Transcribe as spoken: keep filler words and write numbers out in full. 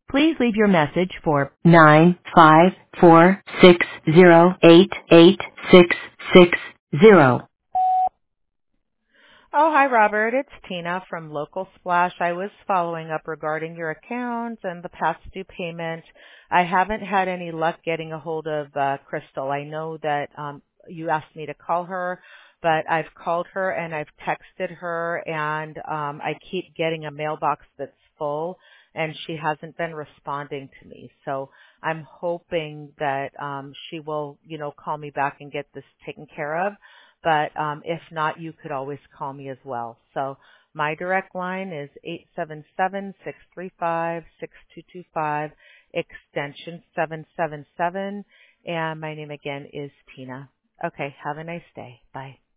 Please leave your message for nine five four six zero eight eight six six zero. Oh, hi, Robert. It's Tina from Local Splash. I was following up regarding your account and the past due payment. I haven't had any luck getting a hold of uh, Crystal. I know that um, you asked me to call her, but I've called her and I've texted her, and um, I keep getting a mailbox that's full, and she hasn't been responding to me. So I'm hoping that um, she will, you know, call me back and get this taken care of. But um, if not, you could always call me as well. So my direct line is eight seven seven, six three five, six two two five, extension seven seven seven, and my name again is Tina. Okay, have a nice day. Bye.